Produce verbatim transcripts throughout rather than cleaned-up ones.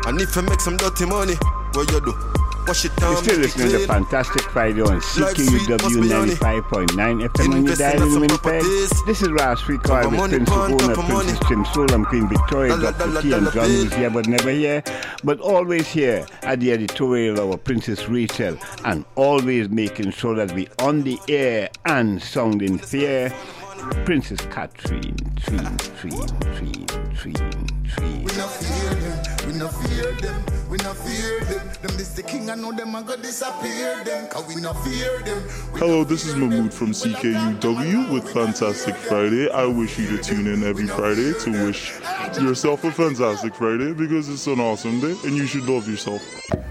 And if you make some dirty money, what you do? Wash it down. You're still listening to Fantastic Friday on C K U W ninety-five point nine F M on your dial in Winnipeg. This is Ras Rico with Prince Owner, Princess Jim Soul, and Queen Victoria, Doctor T and John, who's here but never here, but always here at the editorial of our Princess Rachel, and always making sure that we on the air and sounding fair. Princess Catherine, Treen, Treen, Treen, Treen, Treen. We no fear them, we no fear them, we no fear them. Them this the king, I know them, I go disappear them, cause we no fear them. Hello, this is Mahmood from C K U W with Fantastic Friday. I wish you to tune in every Friday to wish yourself a fantastic Friday because it's an awesome day and you should love yourself.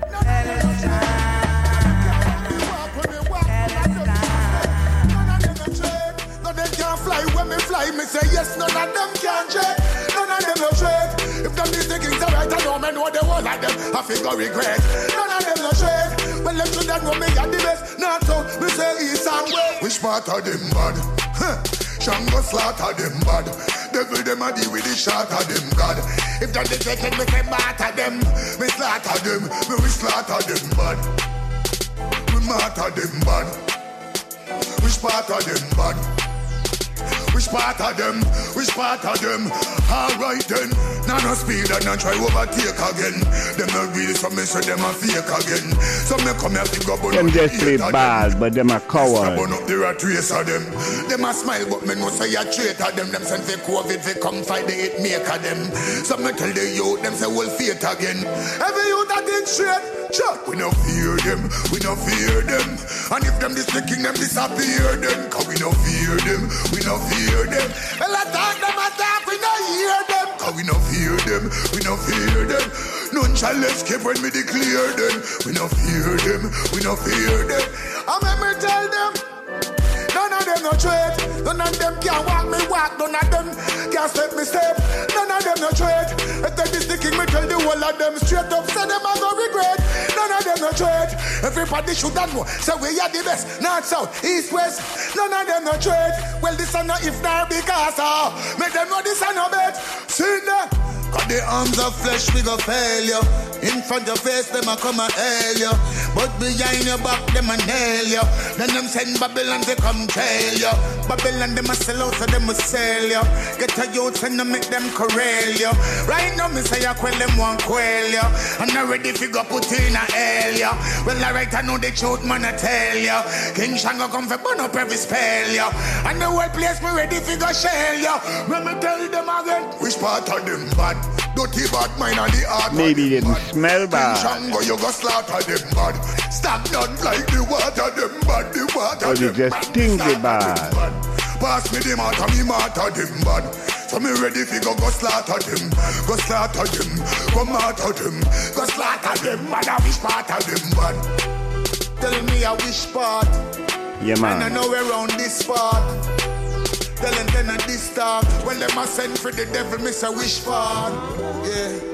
Fly, me say yes, none of them can check. None of them no trade. If them these things are right, I know me know the whole of them. I figure regret. None of them no trade. Well, them should know me at the best. Not so, me say east and west. Which part of them bad? Huh. Shango slaughter them bad. Devil them a deal with the shot of them God. If them they take it, me say matter them. Me slaughter them. Me we slaughter them bad. We matter them bad. Which part of them bad? Which part of them? Which part of them? Alright then. Now no speed and not try overtake again. Them not real, so me say them a fake again. So me come here to go burn them up just the play hate bad, but them a coward. Burn up the rat race of them. Them a smile, but me no say a traitor them. Them send for COVID, they come fight the hate maker them. So me tell the youth, them say we'll fate again. Every youth that did straight, chuck. We no fear them, we no fear them. And if them this the king, them disappear then. Cause we no fear them, we no fear them. Well, I talk them, I talk, we no hear them. Cause we no fear them, we no fear them. None shall escape when we declare them. We no fear them, we no fear them. I remember tell them, none of them no trade. None of them can walk me walk. None of them can step me step. None of them no trade. If they be sticking me, tell the whole of them straight up. Say them I go regret. None of them no trade. Everybody should have know. Say we are the best. North, south, east, west. None of them no trade. Well, this are not if not because uh, make them know this are no bet. See them. Cause the arms of flesh we go fail you. In front of face them a come a hail you. But behind your back them a nail you. Then them send Babylon to come trail you. Babylon them a sell out so them a sell you. Get a youth and make them corral you. Right now me say I quell them one quail you. And I ready fi go put in a hell you. Well alright I know the truth man I tell you. King Shango come fi burn up every spell you. And the whole place me ready fi go shell you. When me tell them again, which part of them bad? Dirty bad mind and the heart. Maybe they didn't smell bad. Shango, you go slaughter them bad. Stagnant like the water, them bad. The water, or they just stinky bad. Pass me the matter, me matter them bad. So me ready fi go go slaughter them. Go slaughter them. Go matter them. Go slaughter them. Man, I wish part of them bad. Tell me a wish part. Yeah, man. And I know we're around this part. Tell them then at this talk. When them a send for the devil, miss a wish for. Yeah.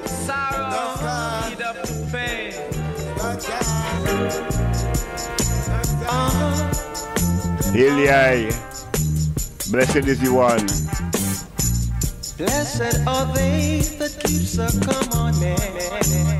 Sorrow, need up to pay. Eli, blessed is the one. Blessed are they that keeps a commandment.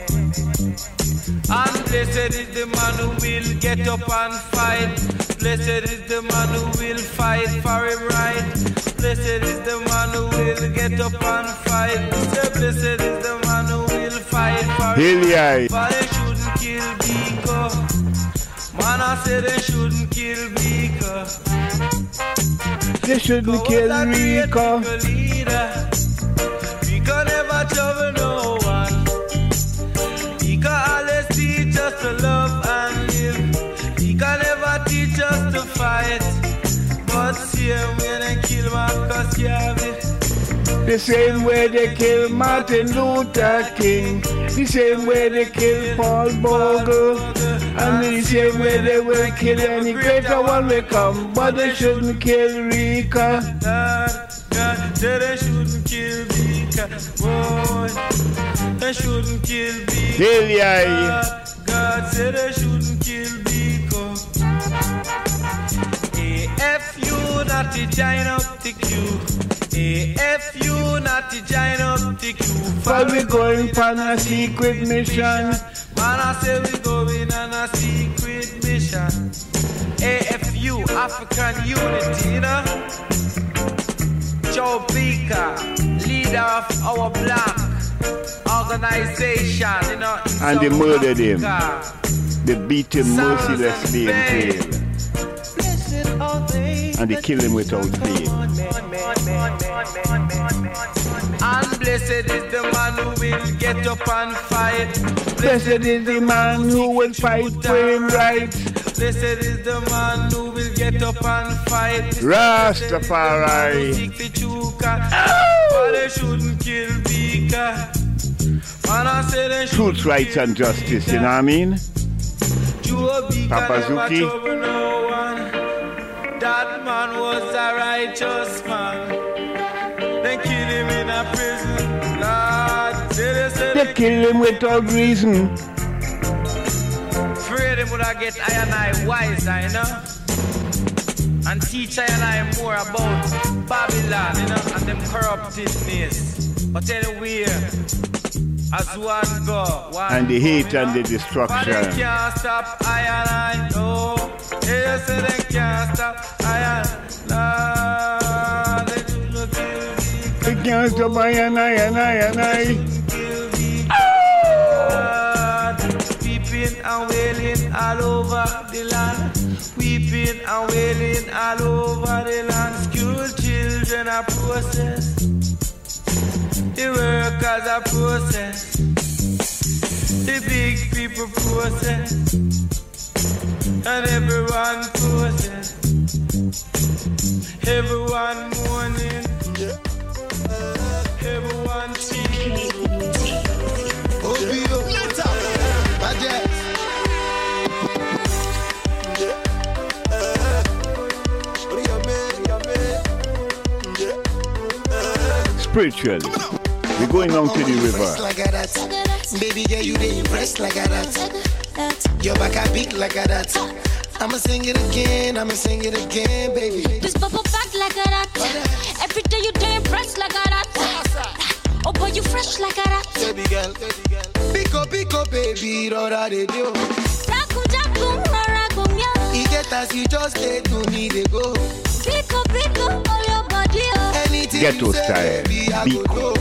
And blessed is the man who will get up and fight. Blessed is the man who will fight for him right. Blessed is the man who will get up and fight. Blessed is the man who will fight for him right. But they shouldn't kill Biko. Man, I said they shouldn't kill Biko. They shouldn't kill Biko. Biko never trouble no one. Biko always teach us to love and live. He can never teach us to fight. But see him when they kill Marcus Garvey. The same way they kill Martin Luther King. The same way they kill Paul Bogle. And the same way they will kill any greater one will come. But they shouldn't kill Rika. God, God, say they shouldn't kill Rika. Boy, they shouldn't kill Biko. God, God said they shouldn't kill Biko. A F U not to join up the queue. A F U not to join up take you But we going on a secret mission. Man, I say we going on a secret mission. A F U, African Unity, you know. Joe Beaker, leader of our black organization, you know. And they murdered him. They beat him mercilessly in jail. And they killed him without faith. And blessed is the man who will get up and fight. Blessed is the man who will fight for him right. Blessed is the man who will get up and fight. Rastafari. But they shouldn't kill Beaker. Truth, rights, and justice, you know what I mean? Papa Zuki. That man was a righteous man. They kill him in a prison. Lord, they, say they, they kill him without reason. Afraid him would I get I and I wiser, you know? And teach I and I more about Babylon, you know, and them corruptedness. But anyway, as one go, one and the hate go, and the destruction. But they can't stop I and I, no. They say they can't stop I and I. They do not kill me. They can't stop I and I and I and I. Weeping and wailing all over the land. Weeping and wailing all over the land. School children are processed. The workers are processed. The big people processed. And everyone processed. Everyone mourning. Everyone cheating. Oh, be spiritually, we're going down to the river. Like that. Baby girl, you didn't impress like that. Your back I beat like that. I'ma sing it again, I'ma sing it again, baby. This bubble back like that. Every day you didn't impress like that. Oh boy, you fresh like that. Baby girl, baby girl. Pick up, pick up, baby, what are they do? Jaku, jaku, marakum, yeah. He get as you just say to me, they go. Pick up, pick up, all your body, oh. Anything Ghetto you say, style. baby, I go do.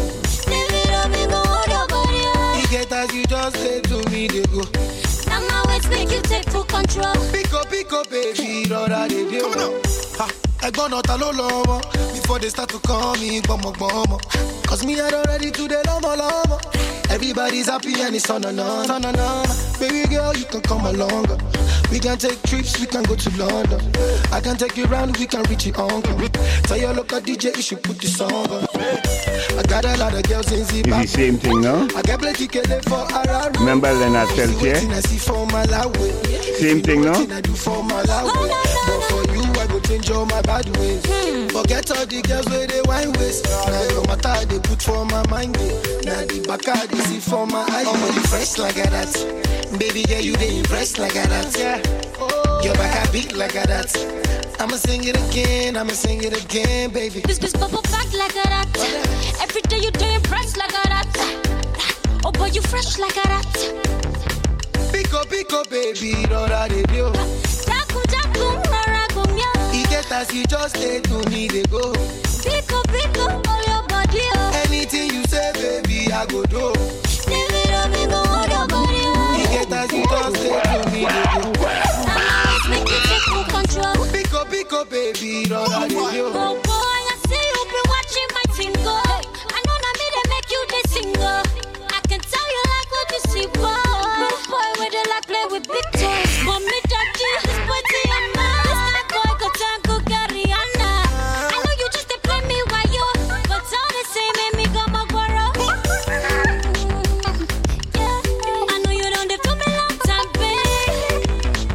He get as you just say to me, they go. Now my ways make you take full control. Pick up, pick up, baby, what are they do? Ha, I gone out alone before they start to call me bomo bomo. Cause me I already to the lama lama. Everybody's happy and it's on and on, on and on. Baby girl, you can come along. We can take trips, we can go to London. I can take you around, we can reach your uncle. Tell your local D J you should put this song on. I got a lot of girls in Zimbabwe. It's the same thing, no? I got plenty tickets for Araro. Remember Leonard Peltier? Same thing, no? I do for my but for you, I go change all my bad ways. Hmm. Forget all the girls where they wine waste. Now your matter they put for my mind. Now the back I they see for my eyes. Oh, you fresh like that. Baby girl, you they impressed like that. Yeah. Oh, your back I beat like that. I'ma sing it again, I'ma sing it again, baby. This this bubble back like that. Every day you do impress like that. Oh boy, you fresh like that. Pick up, pick up, baby, what are they do? Jaku, jaku, marakum, yeah. He get as you just say to me, they go. Pick up, pick up, all your body, oh. Anything you say, baby, I go do. Leave it up, me go hold your body, oh. He get as you just say to me, they go. Now make you take full control. Pick up, pick up, baby, what are they do? Oh boy, I see you be watching my finger. I know that me they make you the singer. I can tell you like what you see, boy. Boy, where they like play with big toys. But me daddy, this boy Tiana. This boy go tango Gariana. I know you just they play me while you, but all the same make me go my guaro. Yeah, I know you don't they feel me long time, babe.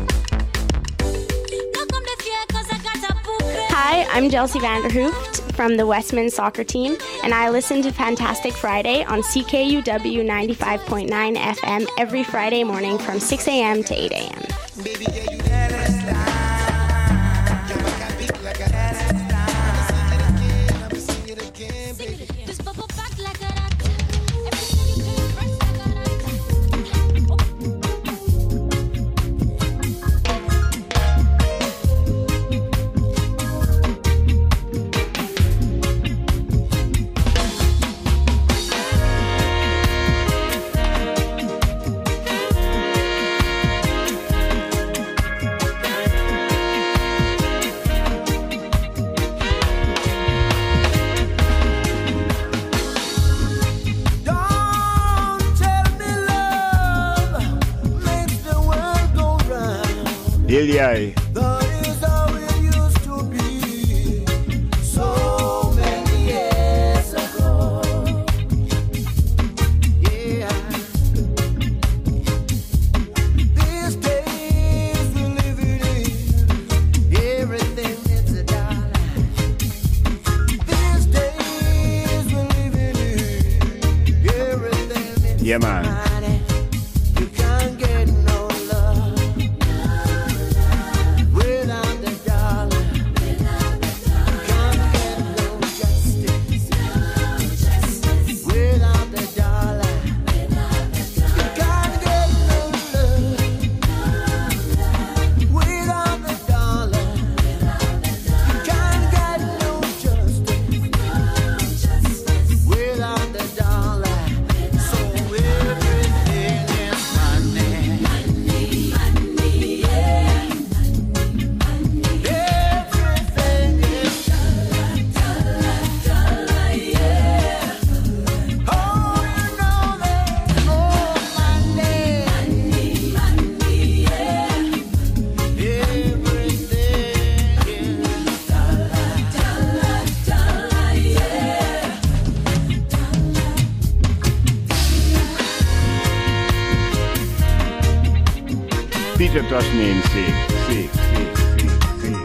No come the fear 'cause I got a book. Hi, I'm Chelsea Vanderhooft from the Westman soccer team, and I listen to Fantastic Friday on C K U W ninety-five point nine F M every Friday morning from six a.m. to eight a.m. Baby, yeah, you never This bubble back like that. Gilly. Yeah, man. You can't get no love without the dollar. You can't get no justice without the dollar. You can't get no love without the dollar. You can't get no justice without the dollar. Peter Tosh name sake, sake, sake, sake, sake.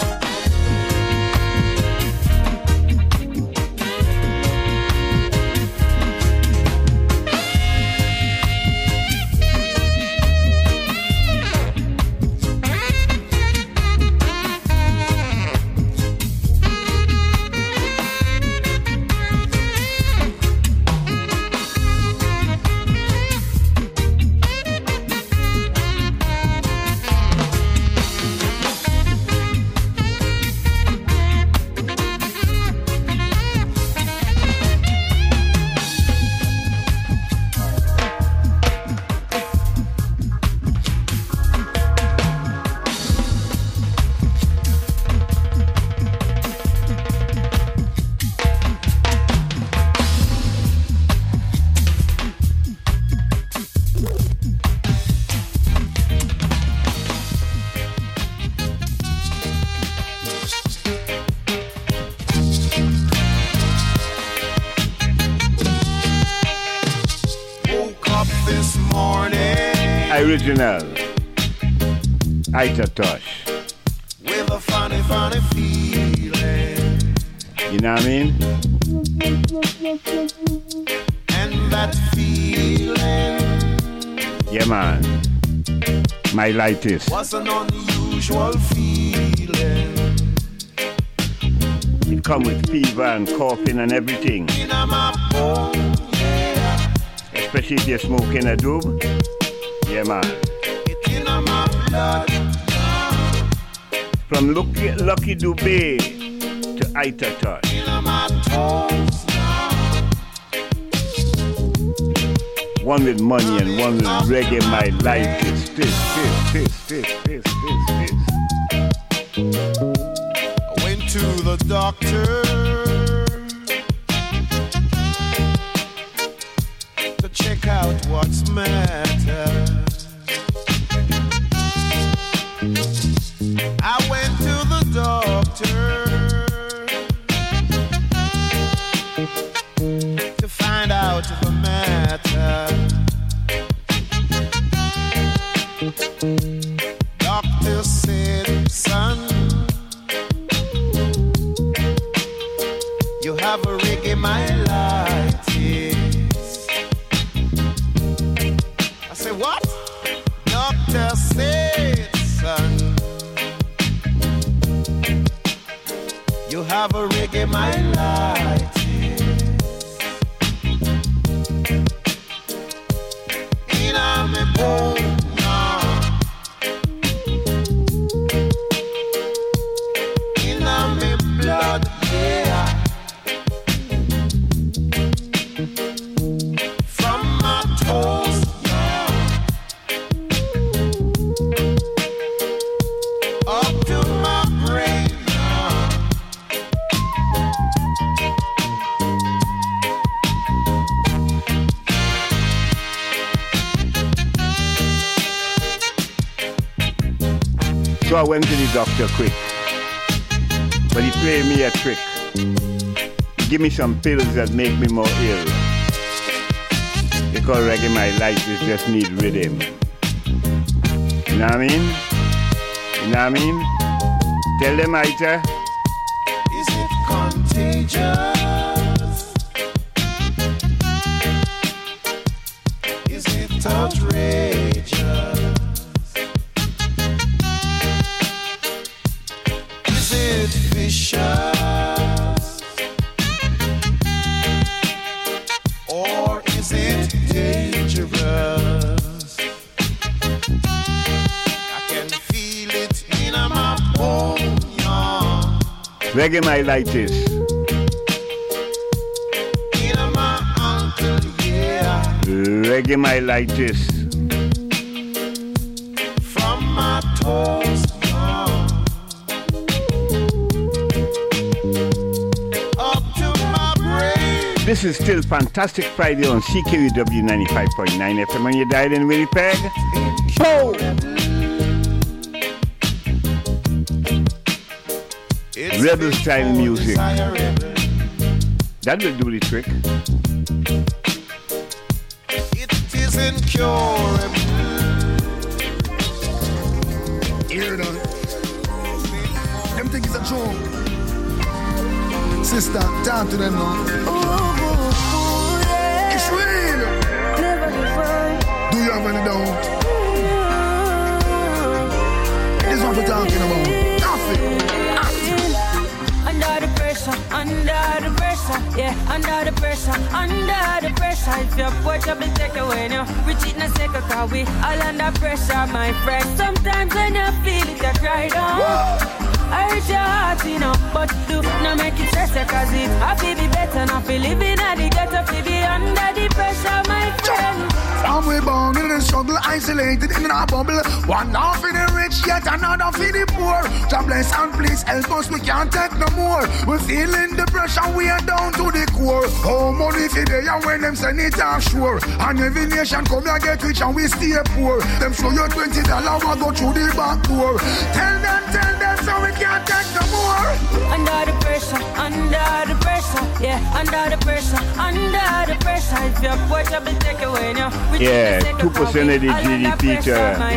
Original Ita Tosh with a funny, funny feeling. You know what I mean? And that feeling, yeah, man. My lightest was an unusual feeling. It come with fever and coughing and everything. In my bone, yeah. Especially if you're smoking a doob. Yeah, man. It's in my blood. From Lucky, Lucky Dubé to Ita Tosh. In my toes. One with money and one with reggae. My life is this, this, this, this, this, this, this. I went to the doctor to check out what's matter. I went to the doctor to find out the matter. Doctor said, son, So I went to the doctor quick. But he played me a trick. Give me some pills that make me more ill. Because reggae my life is just need rhythm. You know what I mean? You know what I mean? Tell them, Aita. Is it contagious? Is it outrageous? Is it vicious? Or is it dangerous? I can feel it in my bones. Reggae my light is. In my uncle, yeah. Reggae my light is. From my toes down up to my brain. This is still Fantastic Friday on C K U W ninety-five point nine F M when you died in Winnipeg. Boom! Rebel style music. That will do the trick. It is incurable. Hear that? Them think it's a joke. Sister, talk to them now. It's real. Do you have any doubt? This is what we're talking about. Nothing. Under the pressure, under the pressure, yeah, under the pressure, under the pressure. If you're poor, you'll be taken away now. We cheat and take a car, we all under pressure, my friend. Sometimes when you feel it, you cry down. I hurt your heart, you know, but do not make it stress, cause it I feel be better, not feel living at the ghetto, feel be under the pressure, my friend. And we born in the struggle, isolated in our bubble. One half for the rich, yet another for the poor. God bless and please help us, we can't take no more. We're feeling the pressure, we are down to the core. Oh, money for they and when them send it offshore. And every nation come here get rich and we stay poor. Them show you twenty dollars, we go through the back door. Tell them, tell them, so we can't take no more. Under the pressure, under the pressure, yeah, under the pressure, under the pressure. If you're poor, you'll be taken away now. Yeah, two percent of the G D P to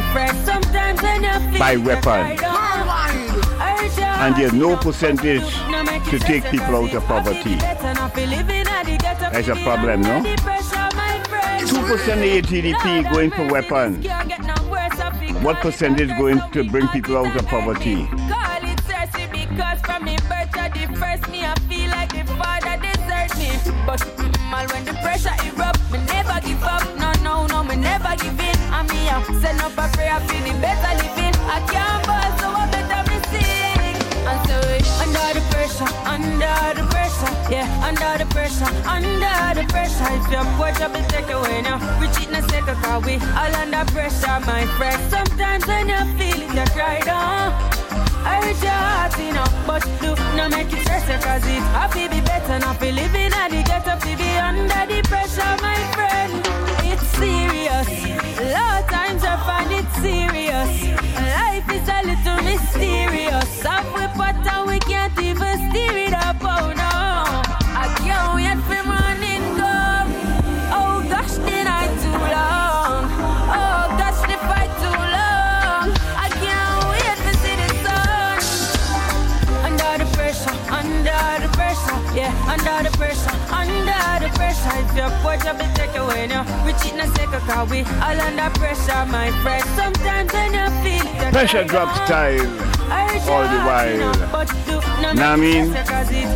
buy weapons. And there's no percentage to take people out of poverty. That's a problem, no? two percent of the G D P going for weapons. What percentage going to bring people out of poverty? Because from me birth to the first me I feel like the father desert me. But mm, when the pressure erupt, me never give up. No, no, no, me never give in. And me I send up a prayer for the better living. I can't ball, so I better me sing. And so under the pressure, under the pressure, yeah, under the pressure, under the pressure. If you're poor, you'll be taken away now. We cheat and take a car, we all under pressure, my friend. Sometimes when you feel it, you cry down. I hurt your heart, you know, but do not make it stress, cause it I feel be better, not feel living at the ghetto, feel be under the pressure, my friend. It's serious, a lot of times I find it serious. Life is a little mysterious. Up we pot and we can't even steer it up, oh no. I can't wait for morning come. Oh gosh, the night too long. Oh gosh, the fight too long. I can't wait to see the sun. Under the pressure, under the pressure, yeah, under the pressure, under the pressure. If you're poor, you'll be taken away now. We cheat and take a car, we all under pressure, my friend. Sometimes when you feel the pressure drop style all the while. Know what I mean? Know what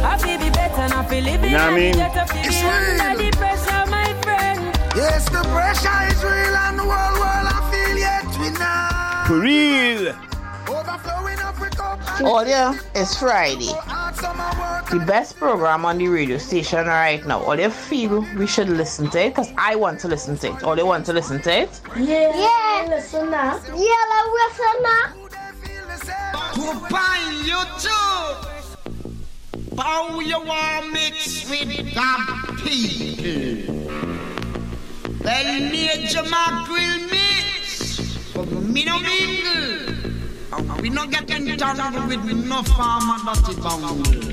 I mean? It's real. Yes, the pressure is real and the whole world I feel yet we know. For real. Oh yeah, it's Friday. The best program on the radio station right now. All you feel we should listen to it, because I want to listen to it. All you want to listen to it? Yeah, yeah. Listen now. Yeah, listen now. Pupine YouTube. How you want mix with God people? Well, Major Mac will mix. But me no mingle. We not getting tangled with no farmer dirty bungle.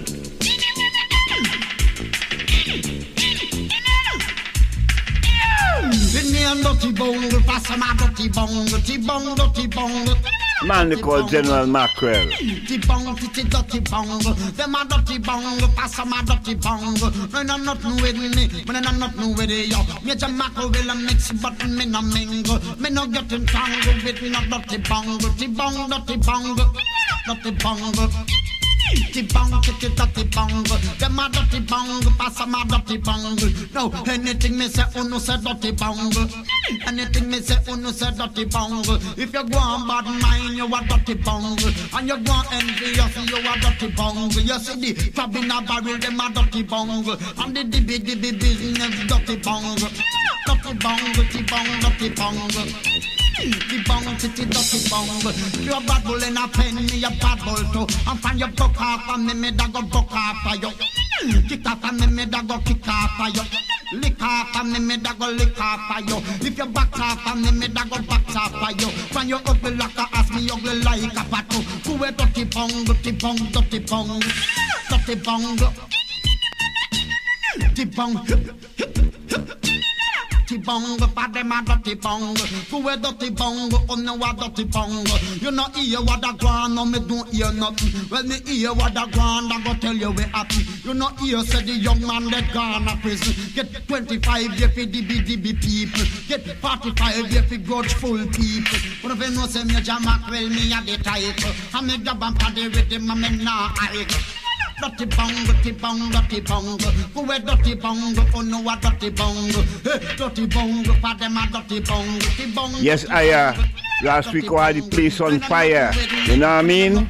With me and dirty bungle, pass my dirty bungle, dirty bungle, dirty bungle. Man, they call General Mackerel. Dirty bungle, dirty dirty bungle. Them a dirty bungle, pass my dirty bungle. No, no, nothing with me, but no, nothing with you. Major Mackerel will mix, but me no mingle. Me no getting tangled with no dirty bungle, dirty bungle, dirty bungle, dirty bungle. Dirty bungle, dirty dirty bungle. Them a dirty bungle, pass my dirty bungle. No, anything me say, oh no say dirty bungle. Anything me say, oh no say dirty bungle. If you go on bad mind, you a dirty bungle. And you go on envious, you a dirty bungle. You see the crab in a barrel, them a dirty bungle. And the dibby dibby business, dirty bungle. Dirty bungle, dirty bungle, dirty bungle. The bong, titty, dirty bungle. You're a bad bull in a pen, me a bad bull too. I'm from your book off, and me me da go book off for you. Kick off, and me me da go kick off for you. Lick off, and me me da go lick off for you. If you back off, and me me da go back off for you. When you ugly like a ass, me ugly like a patu. Who a dirty bungle, dirty bungle, dirty bungle, dirty bungle, dirty bungle. Dirty bungle, for them a dirty bungle. Who a dirty bungle, oh no a dirty bungle. You not hear what a grand, no me don't hear nothing. Well me hear what a grand, I go tell you we happy. You not hear say the young man that gone to prison. Get twenty-five years for D B D B people. Get forty-five years for grudgeful people. But if you know say Major Mackerel, me a the title. I me grab and party with him and me nah idle. Dirty bungle, dirty bungle, dirty bungle. Who a dirty bungle, oh no a dirty bungle. Hey, dirty bungle, for them a dirty bungle, dirty bungle. Yes, I uh, last week we had the place on fire. You know what I mean?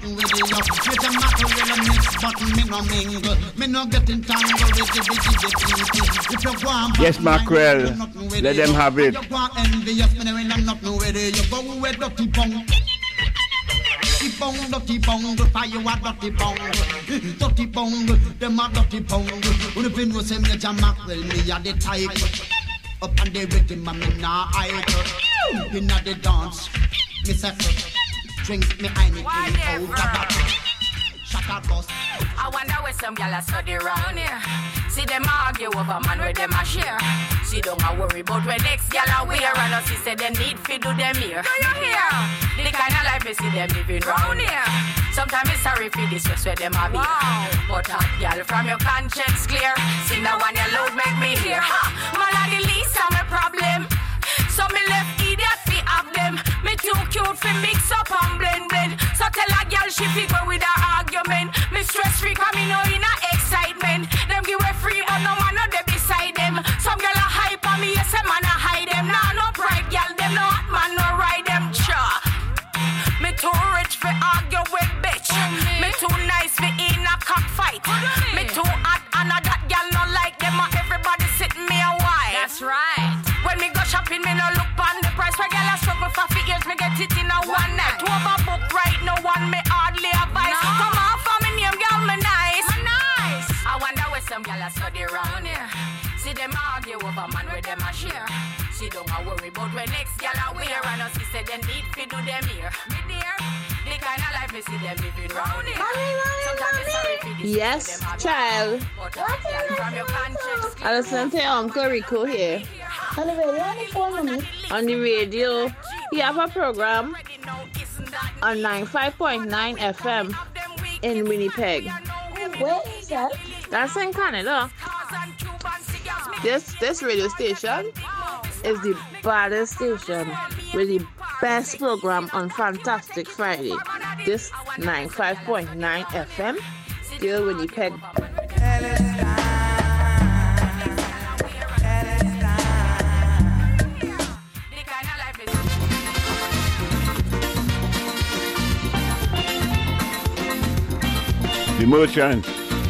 Yes, Mackerel, let them have it. Dirty bungle, dirty bungle, fire a dirty bungle. Dirty bungle, them a dirty bungle. When the pin was a Major Mackerel, me a the type. Up and the rhythm, and me nah idle. In a the dance, me settle. Drink me anything out of that. Shut up, boss. I wonder where some gyal a study round here. See them argue over man where them a share. See don't a worry about where next gyal a wear. And us say they need fi do them here. Do you hear? The kind of life we see them living round here. Sometimes it's sorry for this just where them a be. Wow. But hot gyal from your conscience clear. See now when your load make me hear. Ha! Man a the least of my problem. So me left idiot fi have them. Me too cute fi mix up and blend blend. So tell a gyal she fi go with her argument. Me stress free cause me know in a excitement. Them give away free but no man no dey beside them. Some gyal a hype on me, yes a man a hide them. Nah no pride gyal, them no hot man no ride them. Cha. Me too rich fi argue with bitch. Me too nice fi in a cockfight. Me too hot and a that gyal no like them. Everybody sitting me a while. That's right. When me go shopping, me no look on the price. Where gyal a struggle for fi years, me get it in a one night. Two overbook right, no one me hardly advise. No. Come on for me name, gyal me nice. Me nice. I wonder where some gyal a study round here. See them argue over man where them a share. See don't a worry about where next gyal a wear. And us say they need fi do them here. Me dear, the kind of life me see them living round here. Sometimes it's sorry fi this. Yes, child. But a gyal from your conscience. I listen to Uncle Rico here. On the radio, on the phone, mommy. On the radio, he have a program on ninety-five point nine F M in Winnipeg. Where is that? That's in Canada. This this radio station is the baddest station with the best program on Fantastic Friday. This ninety-five point nine F M, still Winnipeg. The merchant,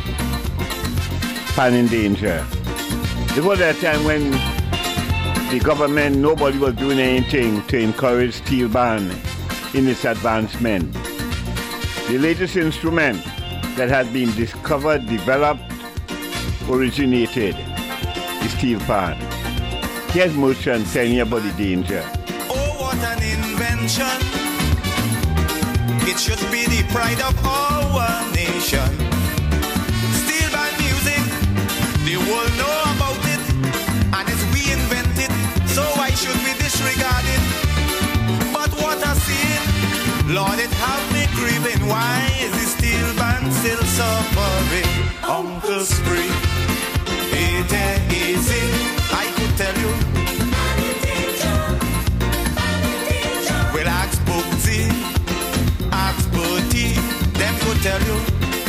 pan in danger. There was a time when the government, nobody was doing anything to encourage steel ban in its advancement. The latest instrument that had been discovered, developed, originated, the steel pan. Here's merchant telling you about the danger. Oh, what an invention! It should be the pride of our nation. Steel band music, the world know about it, and it's we invented, so why should we disregard it? But what I see, Lord, it have me grieving. Why is the steel band still suffering? Uncle Spree, it ain't easy, I could tell you. Well, ask Booksy, ask Bertie, them could tell you.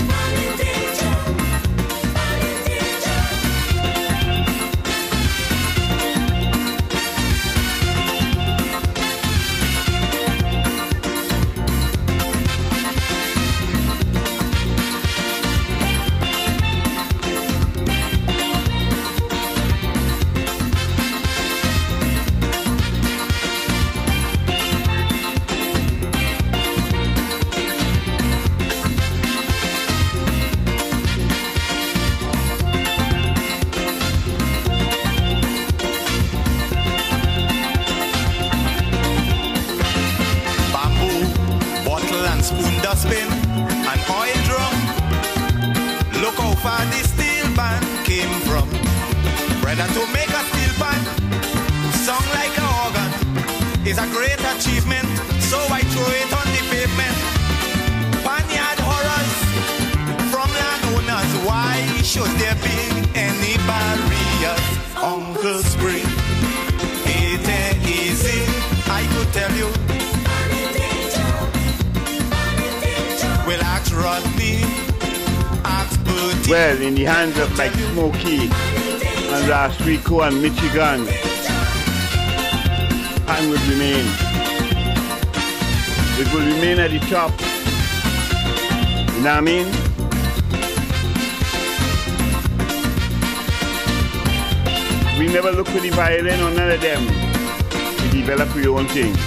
Dustbin and oil drum. Look how far the steel band came from. Brother, to make a steel band song like an organ is a great achievement, so I throw it on the pavement. Panyard horrors from landowners, why should there be any barriers? Uncle Spree, it ain't easy, I could tell you. Well, ask Rodney, ask Bertie. Well, in the hands of like Smokey and Ras Rico and Michigan, Pan will remain. It will remain at the top. You know what I mean? We never look for the violin or none of them. We develop your own thing.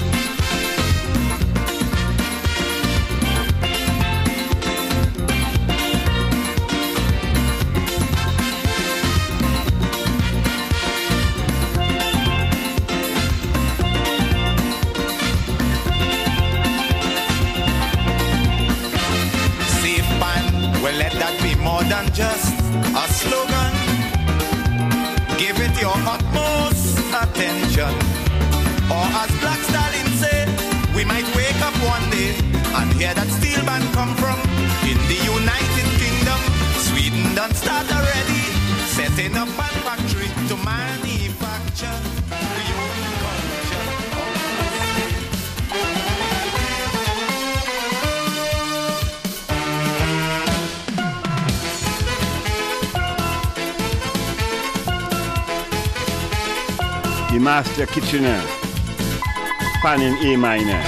Than just a slogan. Give it your utmost attention. Or as Black Stalin said, we might wake up one day and hear that steel band come from in the United Kingdom. Sweden done start already, setting up a factory to manufacture the human culture. The Master Kitchener, Pan in A minor.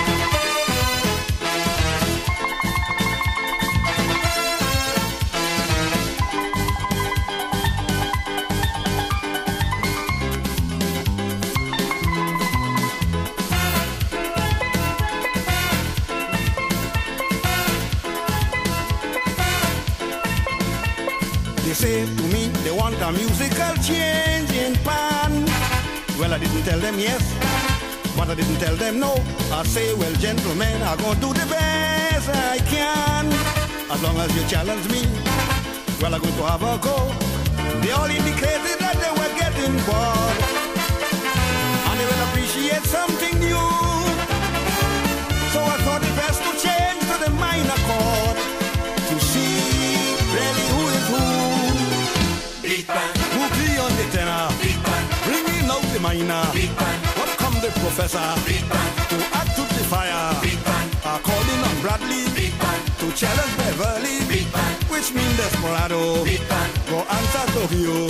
They say to me they want a musical change in Pan. Well, I didn't tell them yes, but I didn't tell them no. I say, well, gentlemen, I'm going to do the best I can. As long as you challenge me, well, I'm going to have a go. They all indicated that they were getting bored, and they will appreciate something new. So I thought it best to change to the minor chord to see really who is who. Big band. Who play on the tenor? Big band. Bringing out the minor. Big band. What come the professor? Big band. To add to the fire. Big band. Uh, calling on Bradley. Big band. To challenge Beverly. Big band. Which means Desperado. Big band. Go answer Tokyo.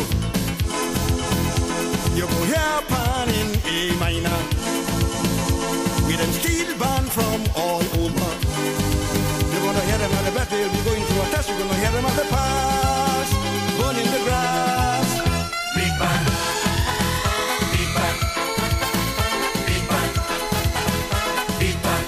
You go hear Pan in A minor. With them steel band from all over. You're gonna hear them at the battle. You'll be going through a test. You're gonna hear them at the pass. Burning the grass. Big band. Big band. Big band. Big band.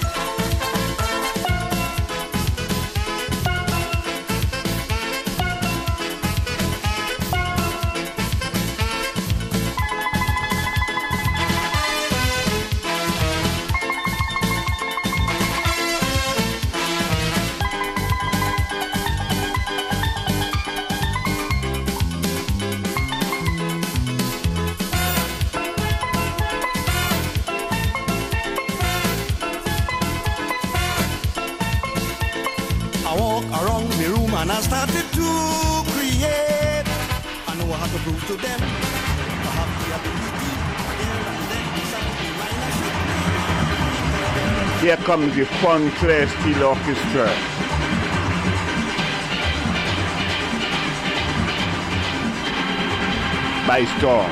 and I started to create. I know I have to prove to them. I have the ability. Here comes the Fun Claire Steel Orchestra. By storm.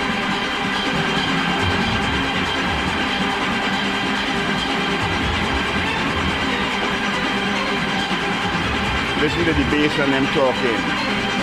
Listen to the bass and them talking.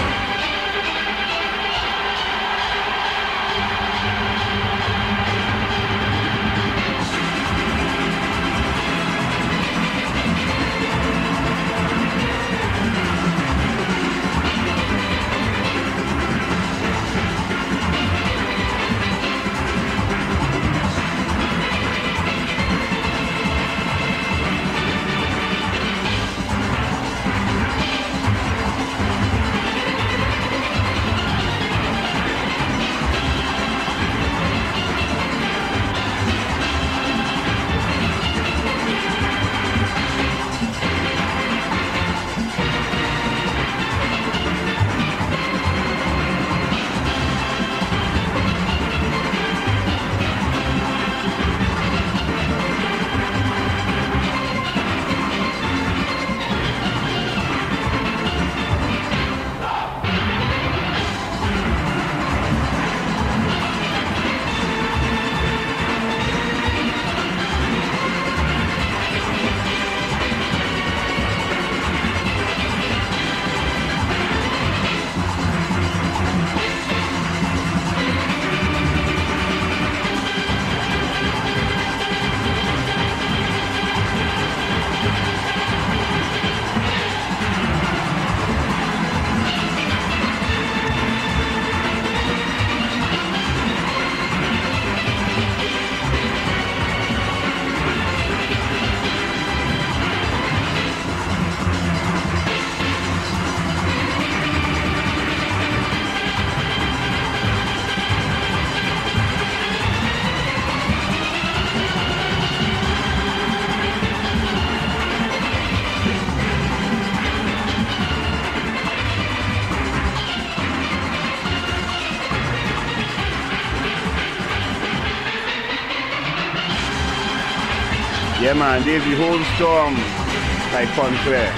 Yeah man, there's the whole storm by Fun Claire.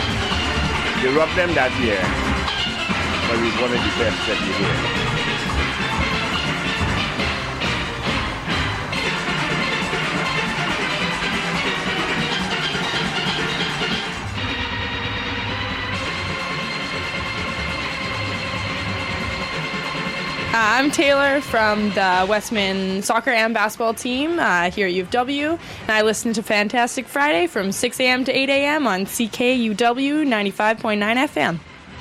They robbed them that year, but it's one of the best that you hear. Uh, I'm Taylor from the Westman soccer and basketball team uh, here at U of W, and I listen to Fantastic Friday from six a.m. to eight a.m. on C K U W ninety-five point nine F M.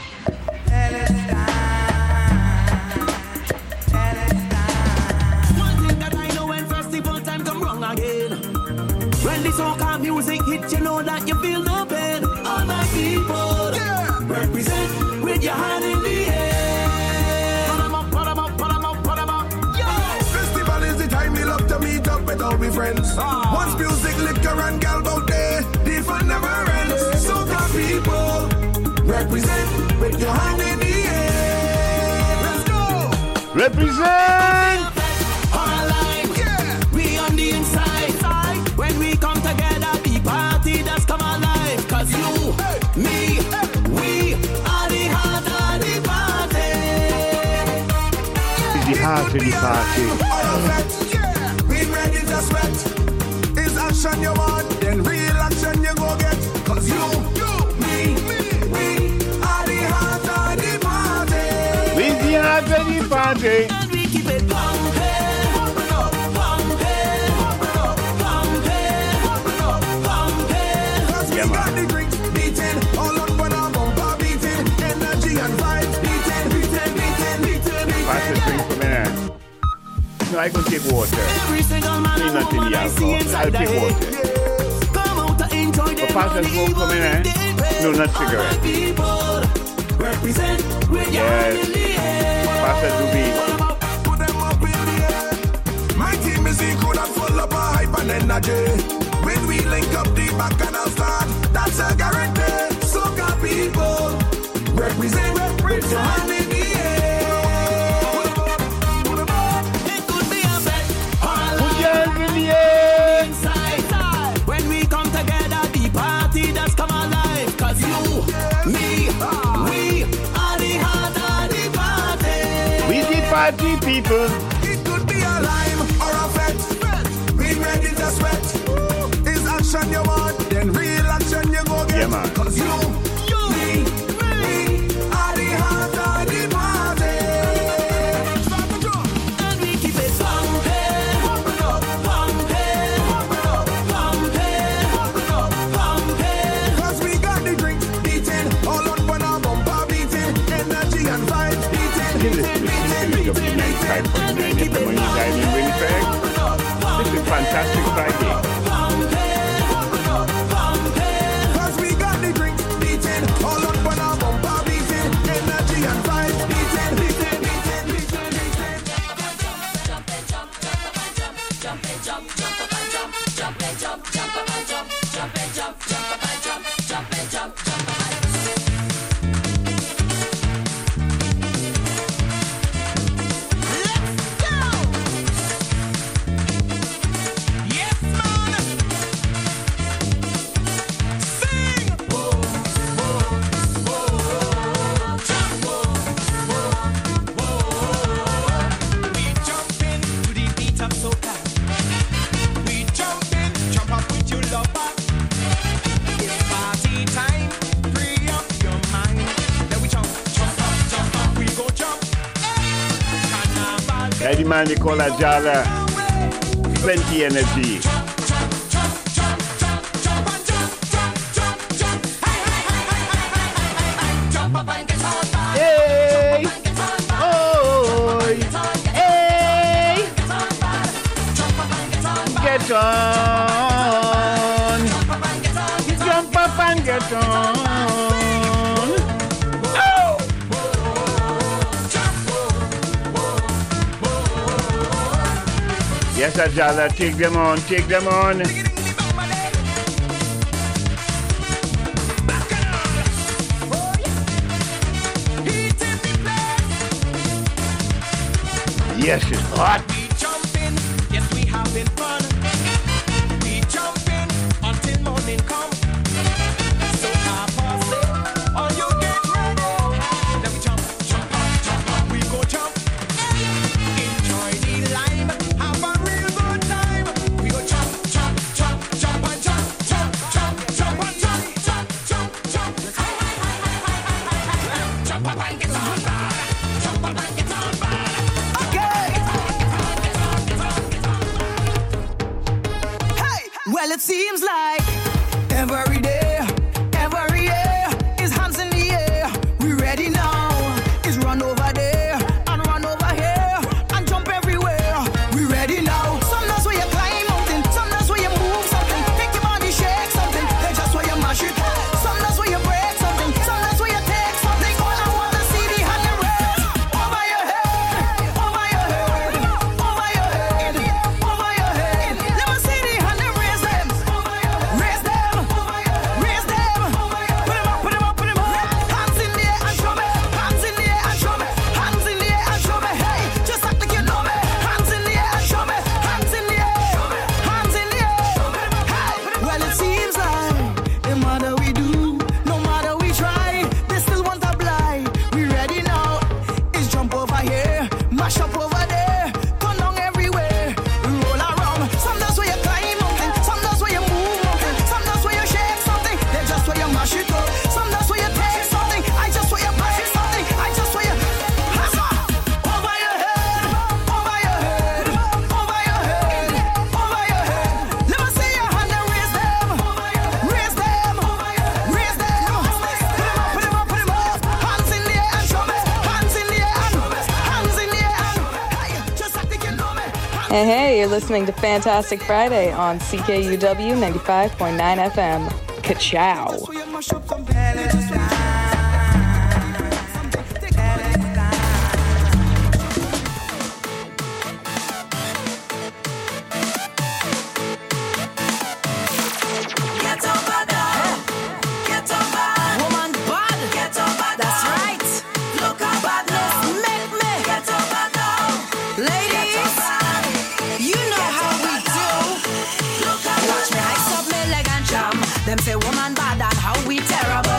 When the soca music hits, you know that you feel no pain. All my people, yeah. Represent with your hand in the air. Put 'em up, put 'em up, put 'em up, put 'em up. Yo! Festival is the time we love to meet up with all we friends. Oh. Once music, liquor and gal out there, the fun never ends. Soca people, represent with your hand in the air. Let's go! Represent! All alive, yeah. We on the inside. When we come together, the party does come alive. Cause you, hey, me, hey, we are the heart of the party. It's the heart of the party. Yeah, we ready to sweat. Is action you want, then real action you go get. Cause you, you, me, me, we are the heart of the party. We're the heart of the party. And we keep it pumping. No, I can take water. Ain't nothing the alcohol. I'll take water. But pass that smoke for me, eh? No, not cigarette. Yes. Pass that doobie. My team is equal and full of hype and energy. When we link up the back and I'll start, that's a guarantee. Soca people, Represent, represent your hand in the air. It could be a bet. Put your hands in the air. Inside. When we come together, the party does come alive. Cause you, me, we are the heart of the party. We the party people. It could be a lime or a fet. We ready to sweat. Is action you want? Then real action you go get. Yeah, man. Cause you, you, me, we are the heart of the party. And we keep it pumping, pumping up, pumping, pumping up, pumping, pumping up, pumping. Cause we got the drinks beating, all on when our bumper beating, energy and vibes beating, beating, beating, beating, ninety-five point nine F M on your dial in Winnipeg. This is Fantastic Friday. Cause we got the drinks beating, all on when our bumper beating, energy and vibes beating, beating, beating, beating, beating. Jump and jump, jump up and jump, jump and jump, jump up and jump, jump and jump, jump up and jump, jump and jump, jump up and jump, jump and jump, jump up and jump. Eddie man, they call her Jala. Plenty energy. Hey! Oh! Hey! Get on! Jump up and get on! Yes, Ajala, take them on, take them on. Yes, it's hot. We jumping, yes, we having fun. We jumping until morning come. So our party, all you get ready. Then we jump, jump up, jump up, we go jump. Enjoy the lime, have a real good time. We go jump, jump, jump, jump and jump, jump, jump, jump and jump, jump, jump, jump. Jump up and get on bad. Jump up and get on bad. Well, it seems like every day, every year is hands in the air. We ready now. Is run over there and run over here and jump everywhere. We ready now. Some days where you climb mountain, some days where you move something, make your body shake something. They just where you mash it. Some days where you break something, some days where you take something. All I wanna see the hand you raise over your head, over your head, over your head, over your head. Let me see the hand you raise them, raise them, raise them. Put them up, put them up, put them up. Hands in the air and show me, hands in the air and show me, hands in the air and show me. Hey, just act like you know me. Hands in the air and show me, hands in the air, hands in the air. Hey, well it seems like no matter we do, no matter we try, they still want to blind. We ready now. Is jump over here, mash up over there, turn down everywhere, roll around. Some days where you climb mountain, some days where you move mountain, some days where you shake something, they just where you mash it up. Some days where you take something, I just where you mash it something, I just where you Hassa! Over your head, over your head, over your head, over your head. Let me see your hand and raise them, raise them, raise them. Put them up, put them up, put them up. Hands in the air and show me, hands in the air and hands in the air and hey, just act like you know me. Hey, hey, you're listening to Fantastic Friday on C K U W ninety-five point nine F M. Ka-chow. Get over there. Get over. Woman bad. Get over. That's Them say woman bad and how we terrible.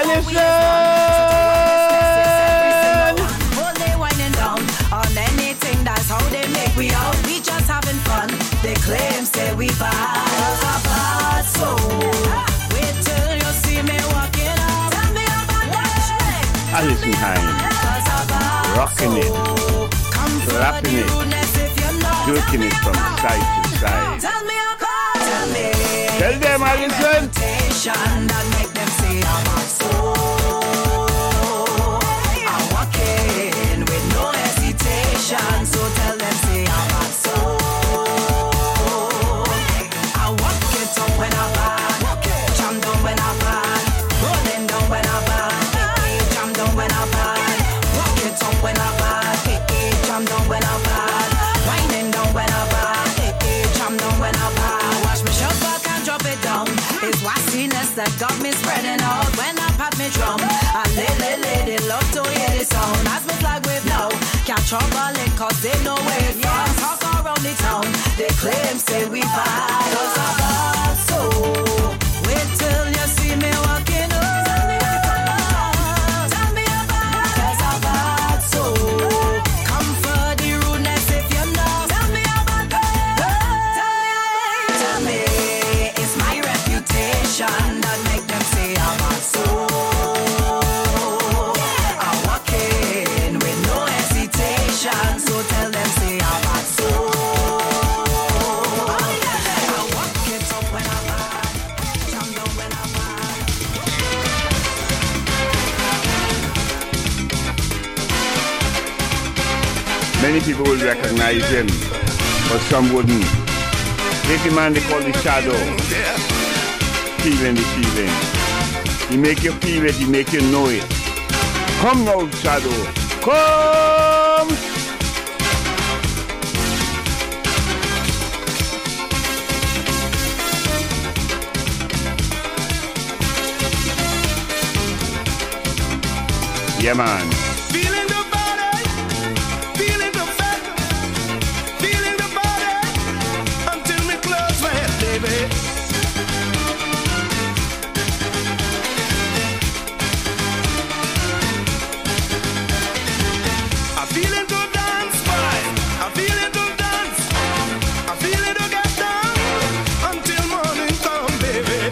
Only winding down on anything, that's how they make we out. We just having fun. They claim say we bad, so wait till you see me walking out. Tell me about that. Alison Hines, rocking it, slapping it, jerking it from side to side. Tell me about, tell me. Tell them, Alison. That make them say I'm a soul. I'm walking with no hesitation, so tell them say I'm a soul. I walk it up when I van, jam down when I van, rolling down when I van, jam down when I van, walk it up when I van, jam down when I van, winding down when I van, jam down when I van. Watch me shove back and drop it down. It's wassiness that got me spreading out when I pat me drum. And lady, lady, love to hear the sound. As my flag wave now, can't trouble it cause they know where it from. Talk around the town, they claim say we bad. Cause I'm bad, so wait till you see me walking up. Tell me about, cause I'm bad, so come for the rudeness if you know. Tell me about that. Tell me, it's my reputation that make them say I'm a soul. I'm walking with no hesitation, so tell them say I'm a soul. I walk it up when I'm bad, jam down when I'm Many people will recognize him, but some wouldn't. There's the man they call the Shadow. Feeling the feeling. He make you feel it, he make you know it. Come now, Shadow. Come! Yeah, man. Feeling the body, feeling the fat, feeling the body until me close my head, baby. I'm feeling to dance, boy. I'm feeling to dance. I'm feeling to get down until morning come, baby.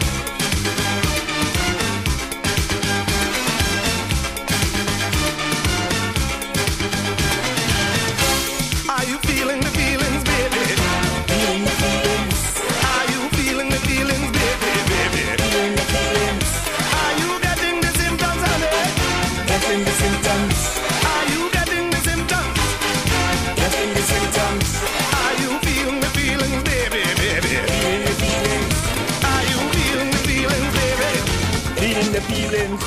Are you feeling the feelings, baby? Feeling the feelings. Are you feeling the feelings, baby, baby? Feeling the feelings. Are you getting the symptoms, honey? Getting the symptoms. Are you getting the symptoms? Getting the symptoms. Are you feeling the feelings, baby, baby? Feeling the feelings. Are you feeling the feelings, baby? Feeling the feelings.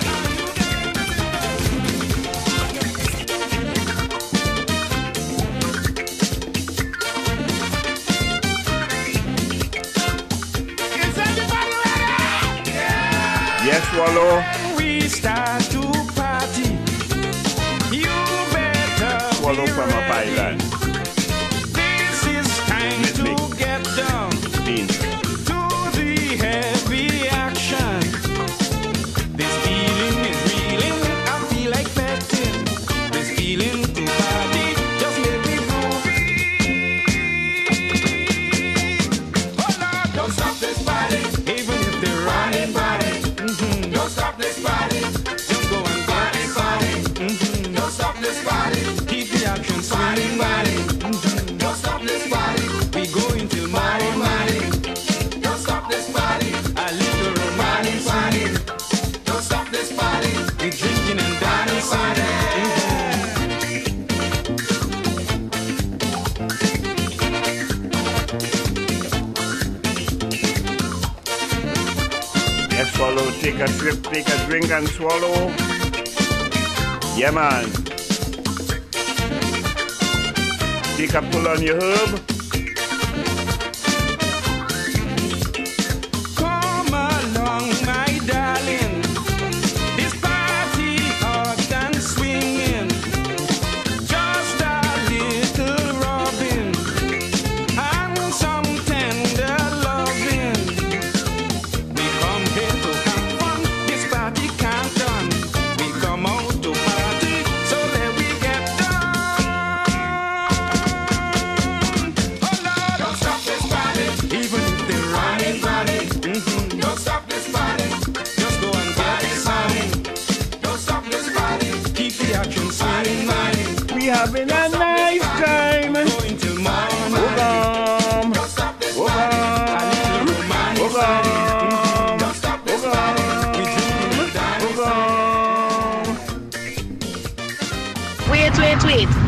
Yes, Wallow. We start to party. You better Wallow be from ready. up island. This is time Let to me. get down Bean. to the heavy action. This feeling is reeling. I feel like betting. This feeling to party just make me groovy. Oh Lord, don't stop this party, even if they're running body. Mm-hmm. Don't stop this party. Just go and party, party. Mm-hmm. Don't stop this party. Keep the action swinging, body. Mm-hmm. Don't stop this party. We go until morning, body. Don't stop this party. A little romantic party. Don't stop this party. We drinking and dancing, party. Yes, Swallow. Take a sip, take a drink and swallow. Yeah, man. Take a pull on your herb. Come along, my darling. This party hot and swinging. Just a little rubbing and some tender loving. We come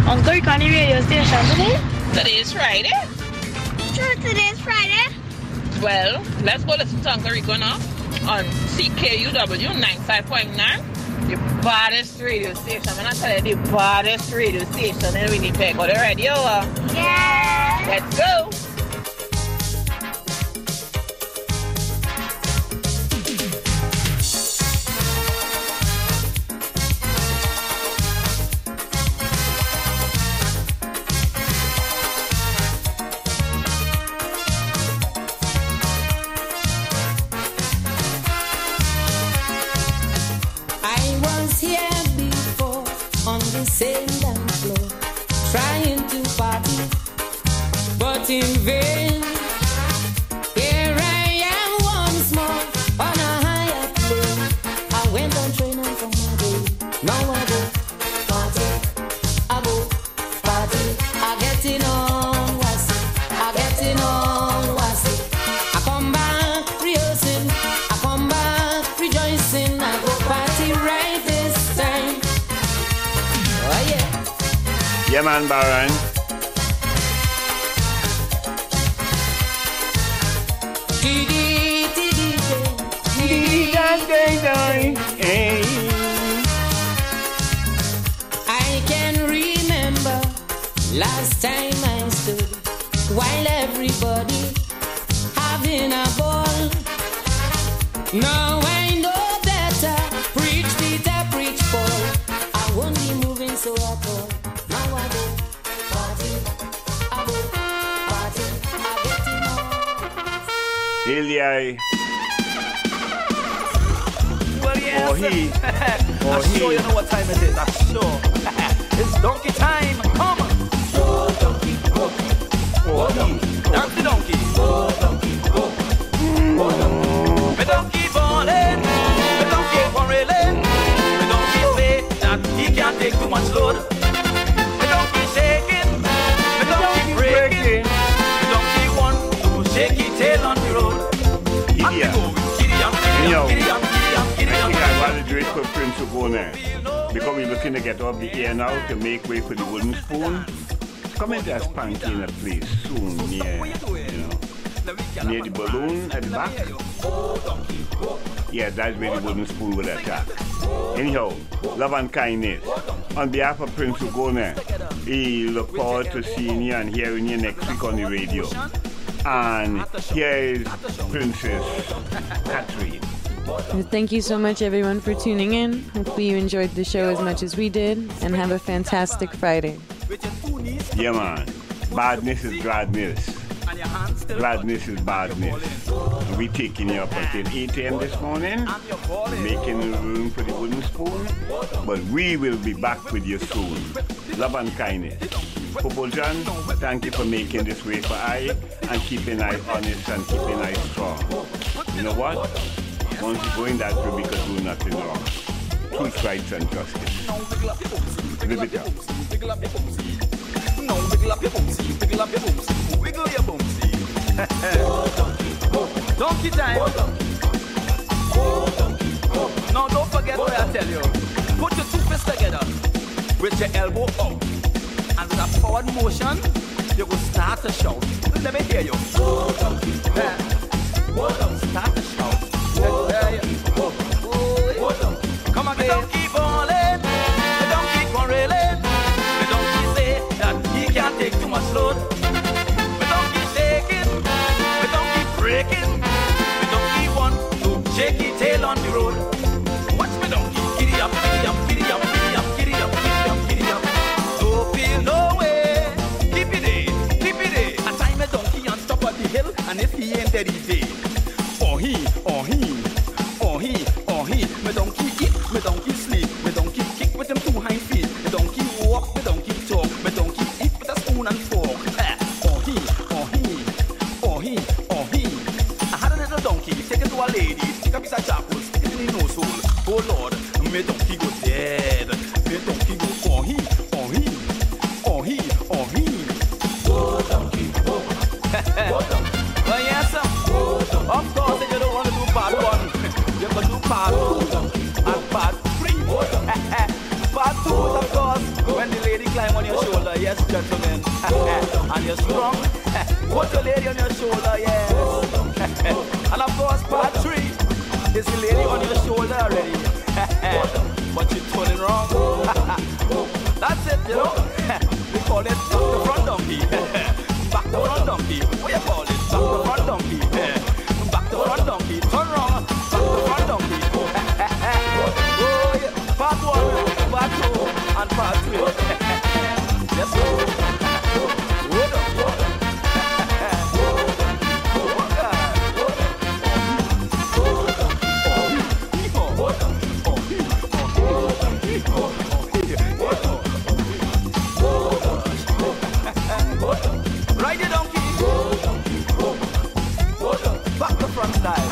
Uncle Rick on the radio station today? Today is Friday. Sure, today is Friday. Well, let's go listen to Uncle Rico now on C K U W ninety-five point nine. The baddest radio station. I'm not telling you, the baddest radio station in Winnipeg. Are you ready? Uh? Yeah. Let's go. Same dance floor, trying to party, but in vain. Here I am once more on a higher plane. I went on training for my day. Now I go party, I go party. I get in on wasi, I get in on wasi. I come back rehearsing, I come back rejoicing. I go party right this time. Oh yeah. Yeah, man, Baron. I can remember last time I stood while everybody having a ball. Now I know better. Preach Peter, preach Paul. I won't be moving so at all. Now I go party, I go party, I get in on. Ilya. Well, yes. Or he. I'm Or he. sure you know what time it is. I'm sure. It's donkey time. Come on. Oh, donkey, oh, oh, donkey. Dance the donkey. Oh, donkey, oh, oh, donkey. Me donkey ballin', me donkey quarrelin'. Me donkey say that he can't take too much load. Me donkey shaking, me donkey breaking. Me donkey want to shake his tail on the road. Ilya. Yo. I want to do it for Prince Ogona. Because we're looking to get off the air now to make way for the wooden spoon. Come into a spanky in a place soon near, you know, near the balloon at the back. Yeah, that's where the wooden spoon will attack. Anyhow, love and kindness. On behalf of Prince Ogona, we look forward to seeing you and hearing you next week on the radio. And here is Princess Catherine. Thank you so much, everyone, for tuning in. Hopefully you enjoyed the show as much as we did, and have a fantastic Friday. Yeah, man. Badness is gladness. Gladness is badness. And we taking you up until eight a.m. this morning, making room for the wooden spoon. But we will be back with you soon. Love and kindness. Popo John, thank you for making this way for I, and keeping I honest and keeping I strong. You know what? Once you go in that way, we can do nothing wrong. Truth, rights, and justice. Live it up. No, wiggle up your boomsy, wiggle up your boomsy, wiggle your boomsy. Donkey time. Now don't forget what I tell you. Put your two fists together with your elbow up, and with a forward motion, you will start to shout. Let me hear you. Start to shout. Come again. Donkey ballin', the donkey quarrelin', the donkey say that he can't take too much load. The donkey shaking, the donkey breaking, the donkey want to shake his tail on the road. Watch me donkey, giddy up, giddy up, giddy up, giddy up, giddy up, giddy up, giddy up. Don't feel no way, keep it there, keep it there. I tie my donkey on top of the hill, and if he ain't dead, he's dead. Or he, or he, or he, or he. Me donkey eat, me donkey sleep, me donkey kick with them two hind feet. Me donkey walk, me donkey talk, me donkey eat with a spoon and fork. Ah, or he, or he, or he, or he. I had a little donkey, take it to a lady, take a piece of charcoal, stick it in the nose hole. Oh Lord, me donkey go dead. Me donkey go or he, or he, or he, or he. Oh donkey, oh, oh donkey. Well yes sir. Of course, if you don't want to do part one, you can do part two and part three. Part two, of course, when the lady climb on your shoulder. you're strong. Put your lady on your shoulder, yeah. And of course, part three is the lady on your shoulder already. But you're turning wrong. That's it, you know. We call it back to front donkey. Back to front donkey. What you call it? Back to front donkey. Back to front donkey. Turn wrong. Back to front donkey. Oh, yeah. Part one, part two, and part three. Yes, sir. Hold up, hold up. Ride the donkey. Back to front style.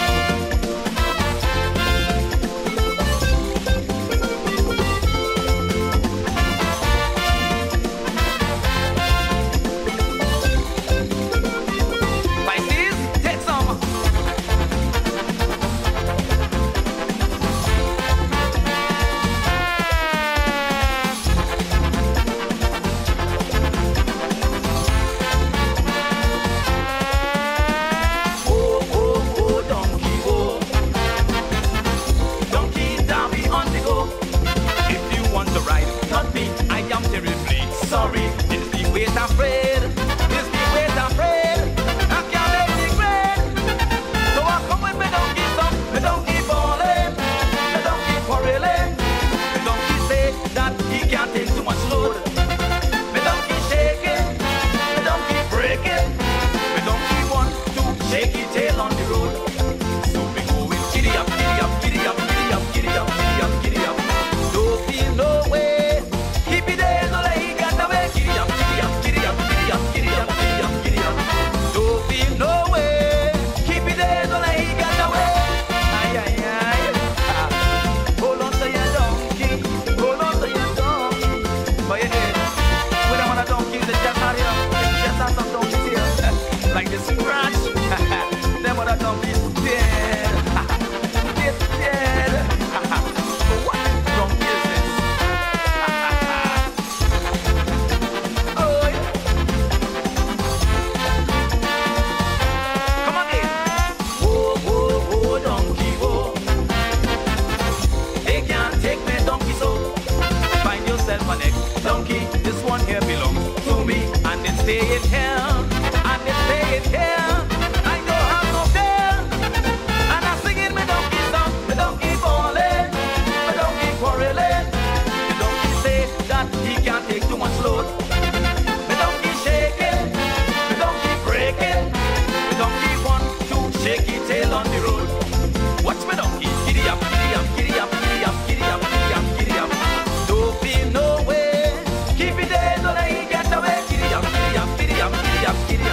Sorry, is the weight afraid? Is the weight afraid? I can't make me great. So I come with me donkey song, me donkey balling, me donkey quarreling. Me donkey say that he can't take too much load. Me donkey shaking, me donkey breaking. Me donkey want to shake his tail on the road. So we going giddy up, giddy up, giddy up, giddy up, giddy up, giddy up, giddy up. Don't feel no way. Keep it there, no lay. Giddy up, giddy up, giddy up, giddy up, giddy up, giddy up, giddy up. Don't feel no way. Keep it there, don't let it get away. Aye, aye, aye. Hold on to your donkey. Hold on to your donkey. By your head. We don't want a donkey, the just out here. Just have some donkeys here. Like this scratch. Them other donkeys dead. Dead, dead. What donkey is this? Donkey, this one here belongs to me, and it's staying here, and it's staying here.